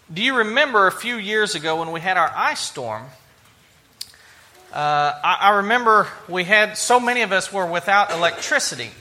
Do you remember a few years ago when we had our ice storm? I remember we had, so many of us were without electricity.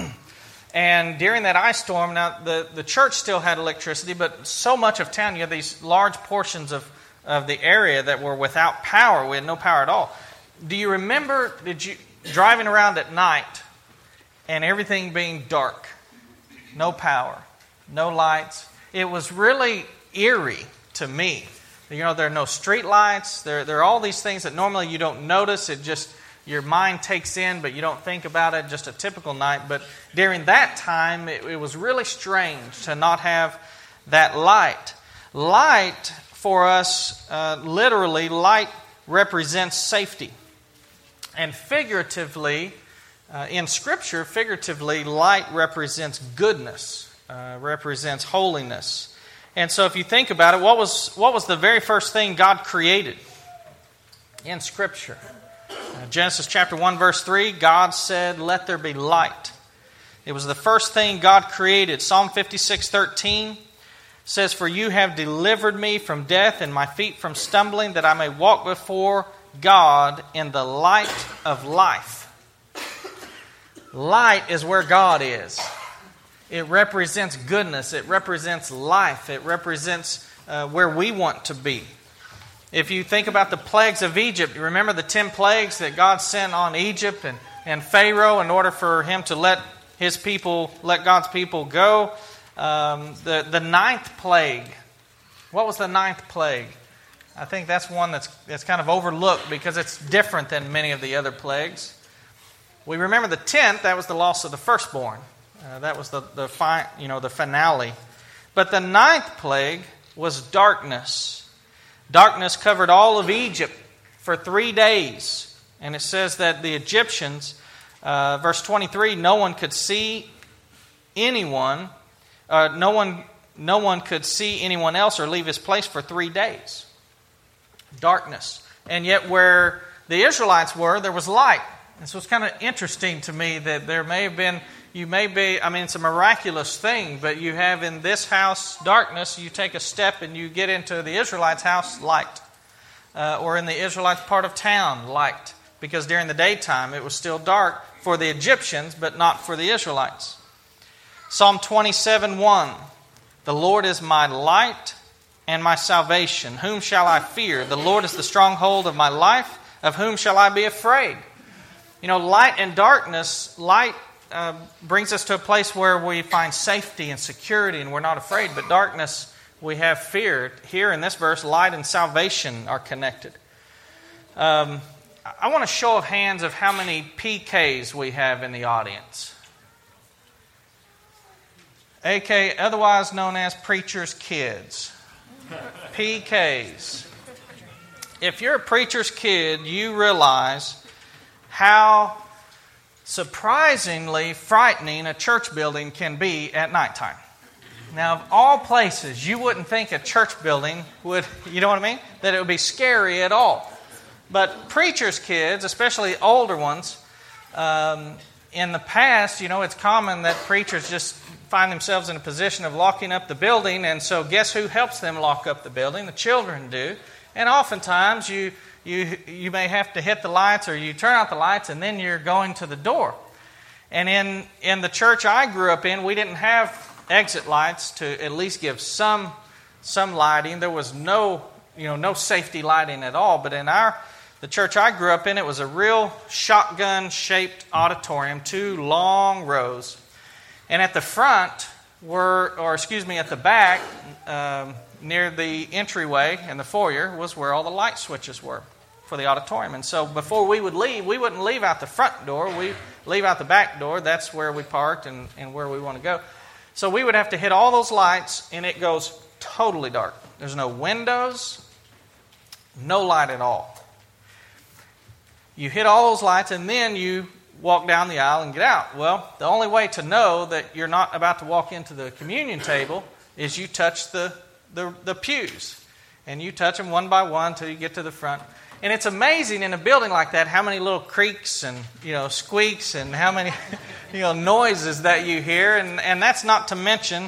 And during that ice storm, now the church still had electricity, but so much of town, you had these large portions of the area that were without power. We had no power at all. Do you remember driving around at night and everything being dark? No power, no lights. It was really eerie to me. You know, there are no street lights. There are all these things that normally you don't notice. It just, your mind takes in, but you don't think about it. Just a typical night. But during that time, it was really strange to not have that light. Light, for us, literally, light represents safety. And figuratively, in Scripture, light represents goodness, represents holiness. And so if you think about it, what was the very first thing God created in Scripture? Genesis chapter 1, verse 3, God said, "Let there be light." It was the first thing God created. Psalm 56:13 says, "For you have delivered me from death and my feet from stumbling, that I may walk before God in the light of life." Light is where God is. It represents goodness. It represents life. It represents where we want to be. If you think about the plagues of Egypt, you remember the 10 plagues that God sent on Egypt and Pharaoh in order for him to let God's people go. The 9th plague. What was the 9th plague? I think that's one that's kind of overlooked because it's different than many of the other plagues. We remember the 10th, that was the loss of the firstborn. That was the finale. But the 9th plague was darkness. Darkness covered all of Egypt for 3 days. And it says that the Egyptians, verse 23, no one could see anyone. No one could see anyone else or leave his place for 3 days. Darkness. And yet where the Israelites were, there was light. And so it's kind of interesting to me that there may have been, it's a miraculous thing, but you have in this house darkness, you take a step and you get into the Israelites' house, light. Or in the Israelites' part of town, light. Because during the daytime it was still dark for the Egyptians, but not for the Israelites. Psalm 27:1, "The Lord is my light and my salvation. Whom shall I fear? The Lord is the stronghold of my life. Of whom shall I be afraid?" You know, light and darkness, light brings us to a place where we find safety and security and we're not afraid. But darkness, we have fear. Here in this verse, light and salvation are connected. I want a show of hands of how many PKs we have in the audience. AK, otherwise known as preacher's kids. PKs. If you're a preacher's kid, you realize how surprisingly frightening a church building can be at nighttime. Now, of all places, you wouldn't think a church building would, you know what I mean? That it would be scary at all. But preacher's kids, especially older ones, in the past, it's common that preachers just find themselves in a position of locking up the building, and so guess who helps them lock up the building? The children do. And oftentimes you may have to hit the lights or you turn out the lights and then you're going to the door. And in the church I grew up in, we didn't have exit lights to at least give some lighting. There was no safety lighting at all. But in the church I grew up in, it was a real shotgun-shaped auditorium, 2 long rows. And at the front at the back, near the entryway and the foyer was where all the light switches were for the auditorium. And so before we would leave, we wouldn't leave out the front door. We leave out the back door. That's where we parked and where we want to go. So we would have to hit all those lights, and it goes totally dark. There's no windows, no light at all. You hit all those lights, and then you walk down the aisle and get out. Well, the only way to know that you're not about to walk into the communion table is you touch the pews. And you touch them one by one until you get to the front. And it's amazing in a building like that how many little creaks and squeaks and how many noises that you hear. And that's not to mention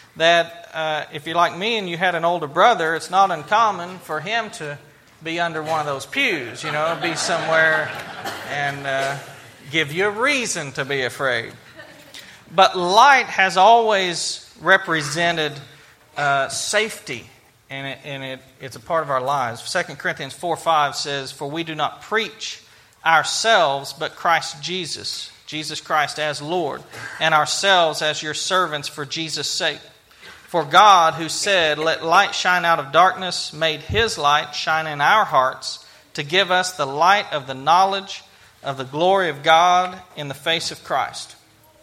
that if you're like me and you had an older brother, it's not uncommon for him to be under one of those pews, be somewhere and give you a reason to be afraid. But light has always represented safety, and it's a part of our lives. 2 Corinthians 4:5 says, "For we do not preach ourselves, but Christ Jesus, Jesus Christ as Lord, and ourselves as your servants for Jesus' sake. For God, who said, 'Let light shine out of darkness,' made His light shine in our hearts to give us the light of the knowledge of the glory of God in the face of Christ."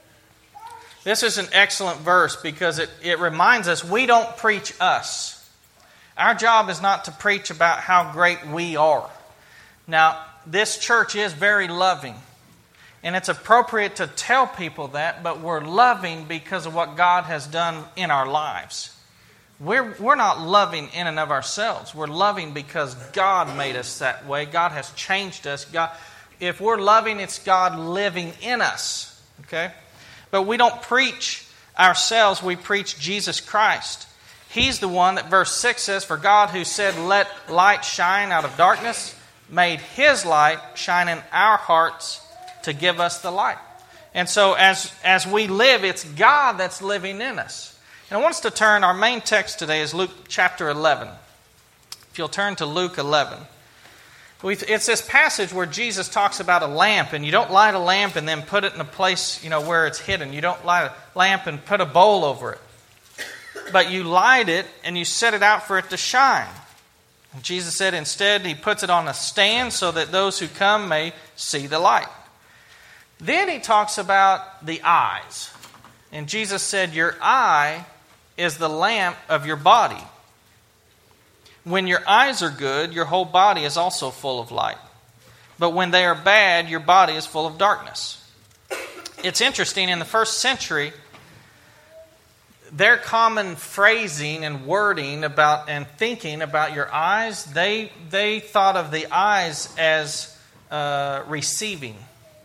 This is an excellent verse because it reminds us we don't preach us. Our job is not to preach about how great we are. Now, this church is very loving, and it's appropriate to tell people that, but we're loving because of what God has done in our lives. We're not loving in and of ourselves. We're loving because God made us that way. God has changed us. If we're loving, it's God living in us. Okay? But we don't preach ourselves, we preach Jesus Christ. He's the one that verse 6 says, "For God, who said, 'Let light shine out of darkness,' made His light shine in our hearts to give us the light." And so as we live, it's God that's living in us. And I want us to turn, our main text today is Luke chapter 11. If you'll turn to Luke 11. It's this passage where Jesus talks about a lamp, and you don't light a lamp and then put it in a place, where it's hidden. You don't light a lamp and put a bowl over it. But you light it and you set it out for it to shine. And Jesus said instead He puts it on a stand so that those who come may see the light. Then He talks about the eyes. And Jesus said, "Your eye is the lamp of your body. When your eyes are good, your whole body is also full of light. But when they are bad, your body is full of darkness." It's interesting, in the first century, their common phrasing and wording about and thinking about your eyes, they thought of the eyes as receiving.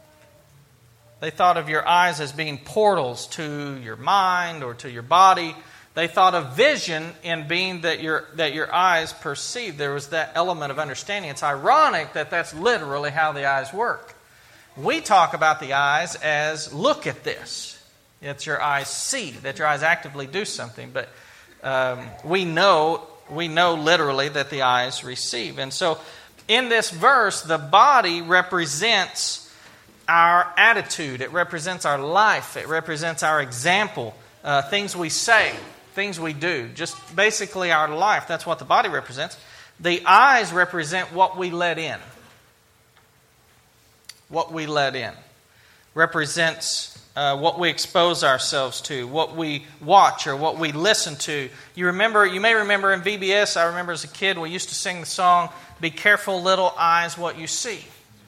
They thought of your eyes as being portals to your mind or to your body. They thought of vision in being that your eyes perceive. There was that element of understanding. It's ironic that that's literally how the eyes work. We talk about the eyes as, look at this. It's your eyes see, that your eyes actively do something. But we know literally that the eyes receive. And so in this verse, the body represents our attitude. It represents our life. It represents our example. Things we say. Things we do, just basically our life. That's what the body represents. The eyes represent what we let in. What we let in represents what we expose ourselves to, what we watch or what we listen to. You may remember in VBS, I remember as a kid, we used to sing the song, "Be careful, little eyes, what you see."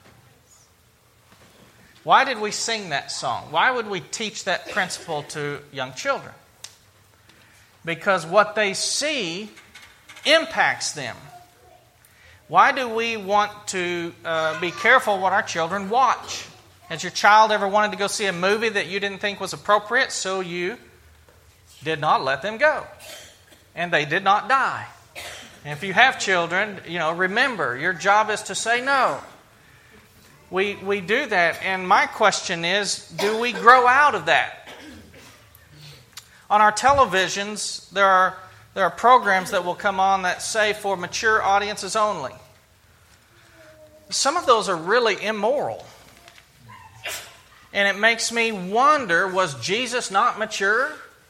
Why did we sing that song? Why would we teach that principle to young children? Because what they see impacts them. Why do we want to be careful what our children watch? Has your child ever wanted to go see a movie that you didn't think was appropriate, so you did not let them go? And they did not die. And if you have children, remember, your job is to say no. We do that, and my question is, do we grow out of that? On our televisions, there are programs that will come on that say for mature audiences only. Some of those are really immoral. And it makes me wonder, was Jesus not mature?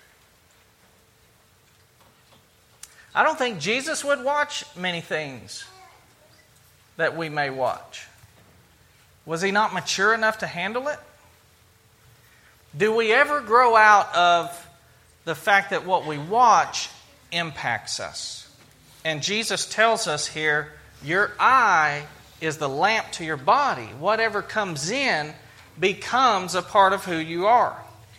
I don't think Jesus would watch many things that we may watch. Was He not mature enough to handle it? Do we ever grow out of the fact that what we watch impacts us? And Jesus tells us here, your eye is the lamp to your body. Whatever comes in becomes a part of who you are.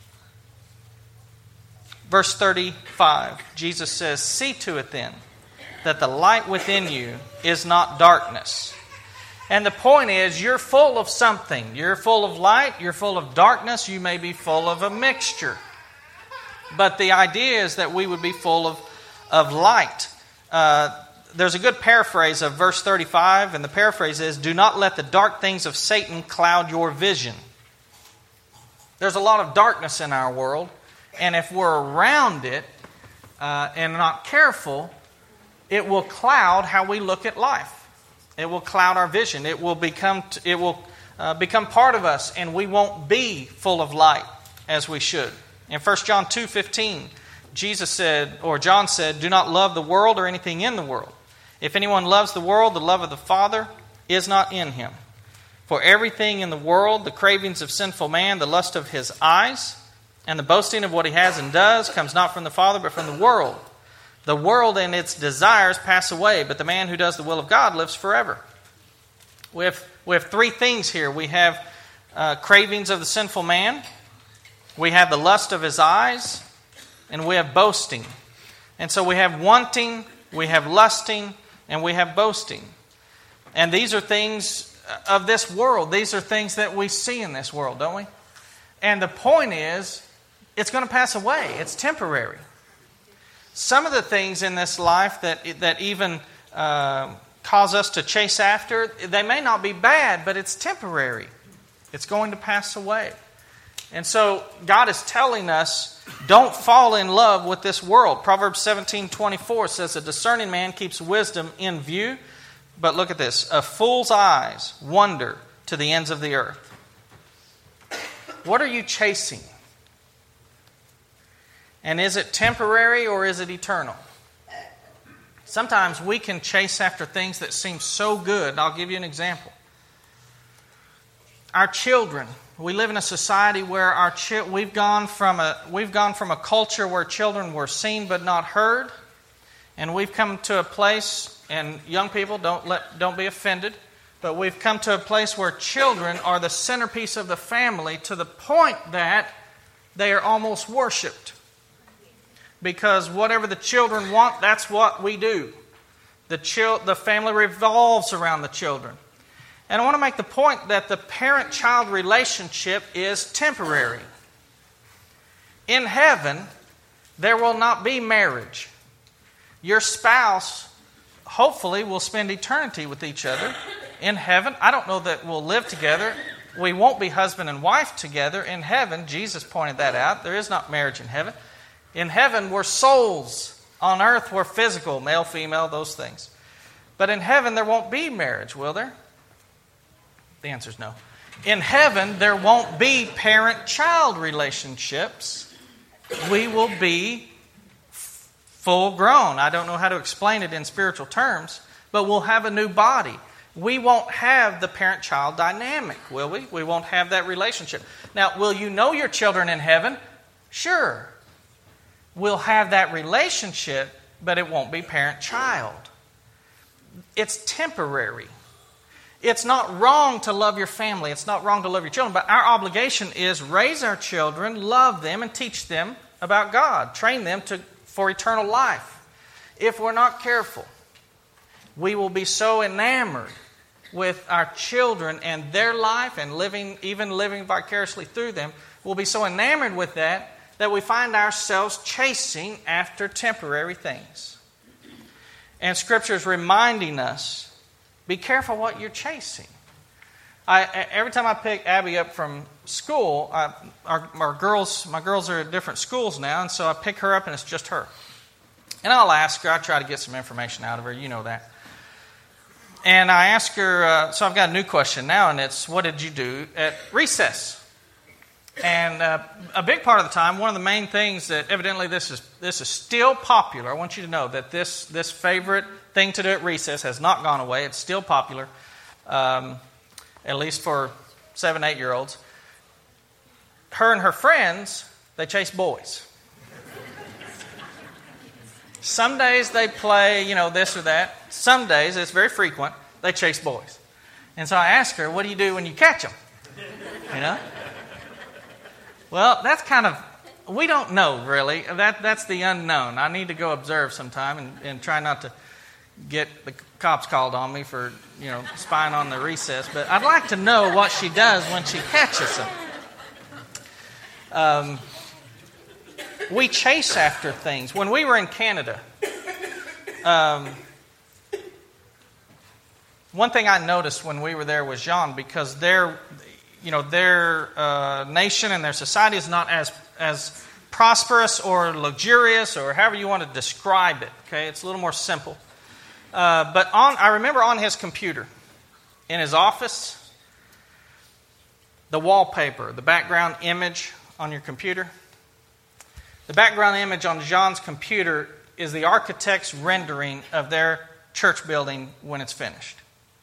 Verse 35, Jesus says, "See to it then, that the light within you is not darkness." And the point is, you're full of something. You're full of light, you're full of darkness, you may be full of a mixture. But the idea is that we would be full of light. There's a good paraphrase of verse 35, and the paraphrase is, "Do not let the dark things of Satan cloud your vision." There's a lot of darkness in our world, and if we're around it and not careful, it will cloud how we look at life. It will cloud our vision. It will become part of us, and we won't be full of light as we should. In 1 John 2:15, John said, "Do not love the world or anything in the world. If anyone loves the world, the love of the Father is not in him. For everything in the world, the cravings of sinful man, the lust of his eyes, and the boasting of what he has and does, comes not from the Father, but from the world. The world and its desires pass away, but the man who does the will of God lives forever." We have three things here. We have cravings of the sinful man, we have the lust of his eyes, and we have boasting. And so we have wanting, we have lusting, and we have boasting. And these are things of this world. These are things that we see in this world, don't we? And the point is, it's going to pass away. It's temporary. Some of the things in this life that even cause us to chase after, they may not be bad, but it's temporary. It's going to pass away. And so God is telling us, don't fall in love with this world. Proverbs 17:24 says, "A discerning man keeps wisdom in view." But look at this. "A fool's eyes wander to the ends of the earth." What are you chasing? And is it temporary or is it eternal? Sometimes we can chase after things that seem so good. I'll give you an example. Our children. We live in a society where we've gone from a culture where children were seen but not heard, and we've come to a place. And young people, don't be offended, but we've come to a place where children are the centerpiece of the family to the point that they are almost worshipped. Because whatever the children want, that's what we do. The family revolves around the children. And I want to make the point that the parent-child relationship is temporary. In heaven, there will not be marriage. Your spouse hopefully we'll spend eternity with each other in heaven. I don't know that we'll live together. We won't be husband and wife together in heaven. Jesus pointed that out. There is not marriage in heaven. In heaven, we're souls. On earth, we're physical, male, female, those things. But in heaven, there won't be marriage, will there? The answer is no. In heaven, there won't be parent-child relationships. We will be full grown. I don't know how to explain it in spiritual terms, but we'll have a new body. We won't have the parent-child dynamic, will we? We won't have that relationship. Now, will you know your children in heaven? Sure. We'll have that relationship, but it won't be parent-child. It's temporary. It's not wrong to love your family. It's not wrong to love your children, but our obligation is raise our children, love them, and teach them about God. Train them for eternal life. If we're not careful, we will be so enamored with our children and their life and living vicariously through them. We'll be so enamored with that we find ourselves chasing after temporary things. And Scripture is reminding us, be careful what you're chasing. Every time I pick Abby up from school, my girls are at different schools now, and so I pick her up and it's just her. And I'll ask her, I try to get some information out of her, you know that. And I ask her, so I've got a new question now, and it's, what did you do at recess? And a big part of the time, one of the main things that evidently this is still popular. I want you to know that this favorite thing to do at recess has not gone away. It's still popular, at least for 7, 8-year-olds. Her and her friends, they chase boys. Some days they play, this or that. Some days, it's very frequent, they chase boys. And so I ask her, what do you do when you catch them? Well, that's kind of, we don't know really. That's the unknown. I need to go observe sometime and try not to get the cops called on me for, spying on the recess. But I'd like to know what she does when she catches them. We chase after things. When we were in Canada, one thing I noticed when we were there was Jean, because their nation and their society is not as prosperous or luxurious or however you want to describe it. Okay, it's a little more simple. But I remember on his computer, in his office, the wallpaper, the background image on your computer. The background image on Jean's computer is the architect's rendering of their church building when it's finished.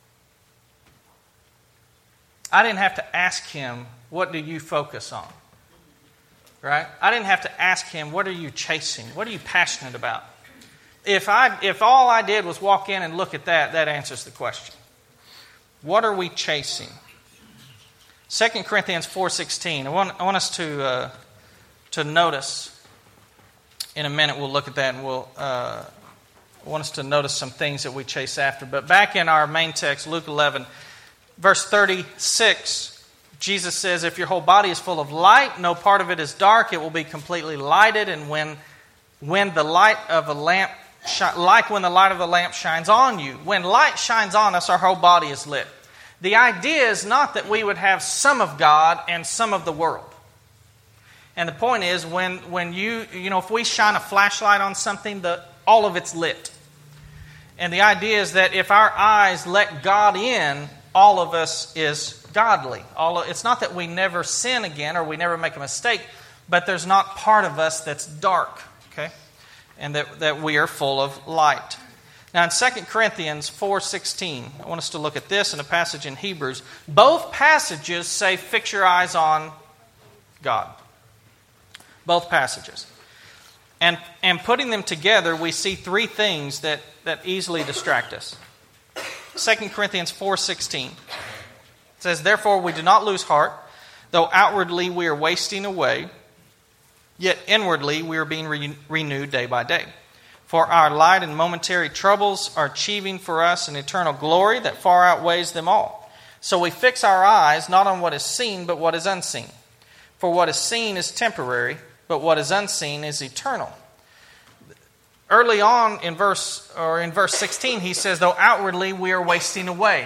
I didn't have to ask him, what do you focus on? Right? I didn't have to ask him, what are you chasing? What are you passionate about? If all I did was walk in and look at that, that answers the question. What are we chasing? 2 Corinthians 4:16. I want us to notice. In a minute we'll look at that, and I want us to notice some things that we chase after. But back in our main text, Luke 11, verse 36, Jesus says, if your whole body is full of light, no part of it is dark, it will be completely lighted. And when the light of a lamp, like when the light of a lamp shines on you, when light shines on us, our whole body is lit. The idea is not that we would have some of God and some of the world. And the point is, when if we shine a flashlight on something, all of it's lit. And the idea is that if our eyes let God in, all of us is godly. It's not that we never sin again or we never make a mistake, but there's not part of us that's dark, okay? And that we are full of light. Now in 2 Corinthians 4:16, I want us to look at this and a passage in Hebrews. Both passages say, fix your eyes on God. Both passages. And putting them together, we see three things that easily distract us. 2 Corinthians 4:16 says, therefore we do not lose heart, though outwardly we are wasting away, yet inwardly we are being renewed day by day. For our light and momentary troubles are achieving for us an eternal glory that far outweighs them all. So we fix our eyes not on what is seen, but what is unseen. For what is seen is temporary, but what is unseen is eternal. Early on in verse 16, he says, though outwardly we are wasting away.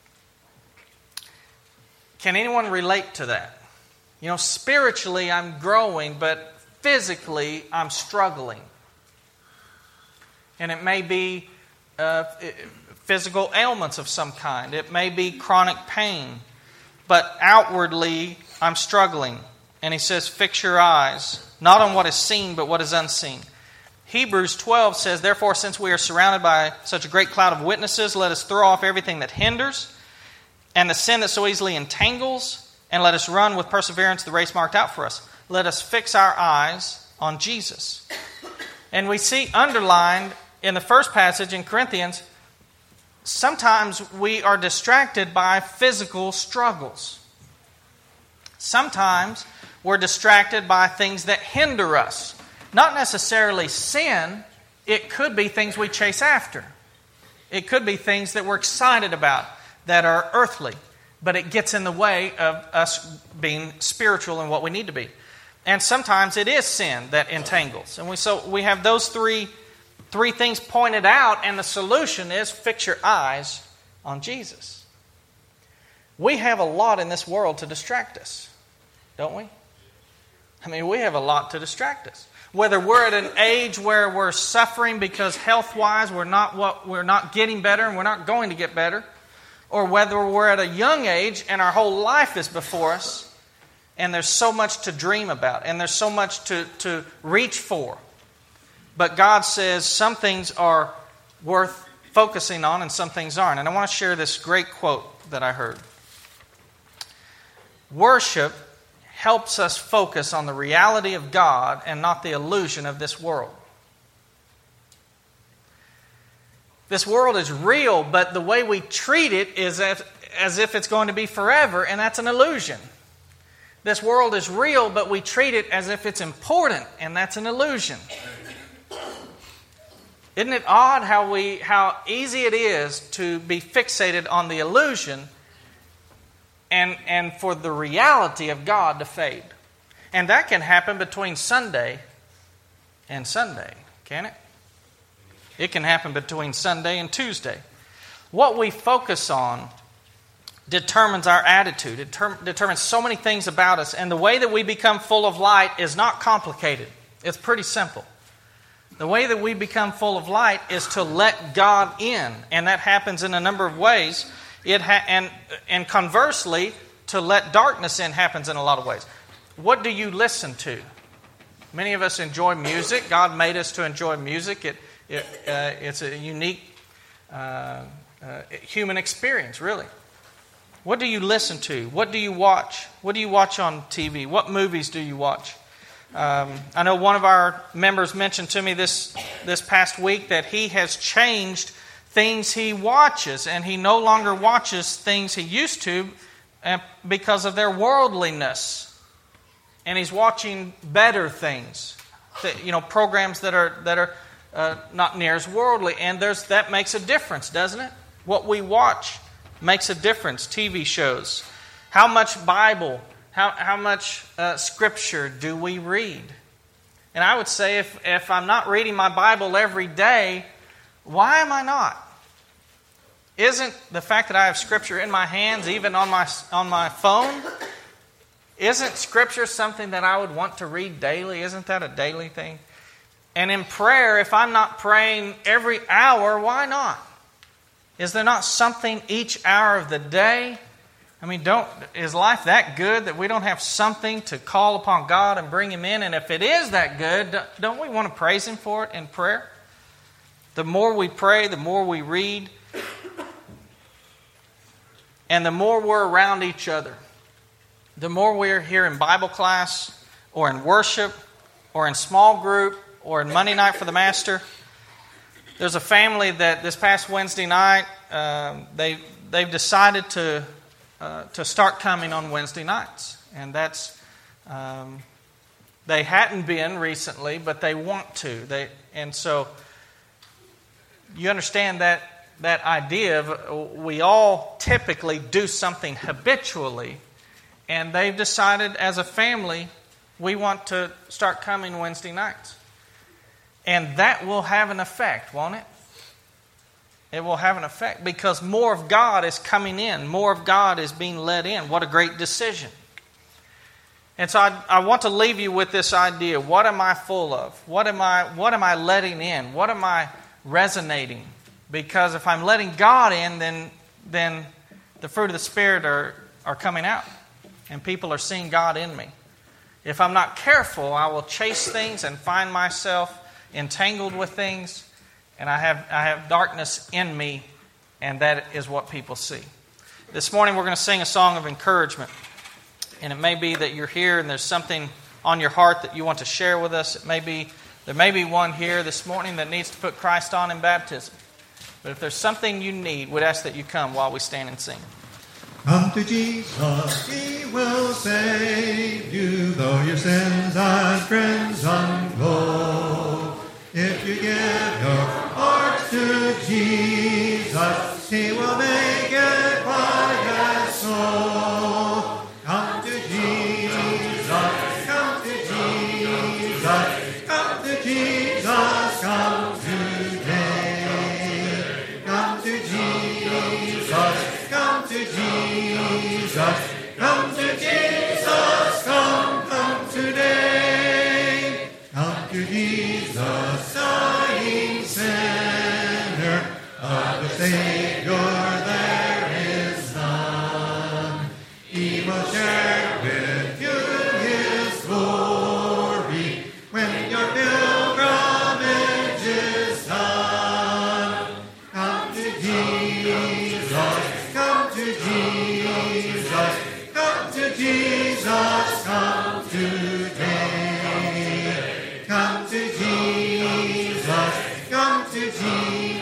Can anyone relate to that? Spiritually I'm growing, but physically I'm struggling. And it may be physical ailments of some kind. It may be chronic pain. But outwardly I'm struggling. And he says, fix your eyes, not on what is seen, but what is unseen. Hebrews 12 says, therefore, since we are surrounded by such a great cloud of witnesses, let us throw off everything that hinders and the sin that so easily entangles, and let us run with perseverance the race marked out for us. Let us fix our eyes on Jesus. And we see underlined in the first passage in Corinthians, sometimes we are distracted by physical struggles. Sometimes we're distracted by things that hinder us. Not necessarily sin, it could be things we chase after. It could be things that we're excited about that are earthly, but it gets in the way of us being spiritual and what we need to be. And sometimes it is sin that entangles. And we have those three things pointed out, and the solution is fix your eyes on Jesus. We have a lot in this world to distract us, don't we? We have a lot to distract us. Whether we're at an age where we're suffering because health-wise we're not getting better and we're not going to get better, or whether we're at a young age and our whole life is before us and there's so much to dream about and there's so much to reach for. But God says some things are worth focusing on and some things aren't. And I want to share this great quote that I heard. Worship helps us focus on the reality of God and not the illusion of this world. This world is real, but the way we treat it is as if it's going to be forever, and that's an illusion. This world is real, but we treat it as if it's important, and that's an illusion. Isn't it odd how easy it is to be fixated on the illusion and for the reality of God to fade? And that can happen between Sunday and Sunday, can it? It can happen between Sunday and Tuesday. What we focus on determines our attitude. It determines so many things about us. And the way that we become full of light is not complicated. It's pretty simple. The way that we become full of light is to let God in. And that happens in a number of ways. And conversely, to let darkness in happens in a lot of ways. What do you listen to? Many of us enjoy music. God made us to enjoy music. It's a unique human experience, really. What do you listen to? What do you watch? What do you watch on TV? What movies do you watch? I know one of our members mentioned to me this past week that he has changed things he watches, and he no longer watches things he used to because of their worldliness. And he's watching better things, programs that are not near as worldly. And that makes a difference, doesn't it? What we watch makes a difference. TV shows. How much Bible, how much Scripture do we read? And I would say if I'm not reading my Bible every day, why am I not? Isn't the fact that I have Scripture in my hands, even on my phone, isn't Scripture something that I would want to read daily? Isn't that a daily thing? And in prayer, if I'm not praying every hour, why not? Is there not something each hour of the day? I mean, is life that good that we don't have something to call upon God and bring Him in? And if it is that good, don't we want to praise Him for it in prayer? The more we pray, the more we read, and the more we're around each other. The more we're here in Bible class, or in worship, or in small group, or in Monday night for the Master. There's a family that this past Wednesday night, they've decided to start coming on Wednesday nights. And that's, they hadn't been recently, but they want to. And so, you understand that idea of we all typically do something habitually. And they've decided as a family, we want to start coming Wednesday nights. And that will have an effect, won't it? It will have an effect because more of God is coming in. More of God is being led in. What a great decision. And so I want to leave you with this idea. What am I full of? What am I letting in? What am I resonating? Because if I'm letting God in, then the fruit of the Spirit are coming out. And people are seeing God in me. If I'm not careful, I will chase things and find myself entangled with things, and I have darkness in me, and that is what people see. This morning we're going to sing a song of encouragement, and it may be that you're here and there's something on your heart that you want to share with us. There may be one here this morning that needs to put Christ on in baptism. But if there's something you need, we'd ask that you come while we stand and sing. Come to Jesus, He will save you, though your sins and crimson flow. If you give your heart to Jesus, He will make it white as snow. Come to Jesus, come to Jesus, come to Jesus, come today. Come to Jesus, come to Jesus, come to Jesus, come today. Come to Jesus, dying sinner, of the Savior there is none. He will share with you His glory when your pilgrimage is done. Come to Jesus, come to Jesus, come to Jesus, come today. Come to Jesus, come to Jesus.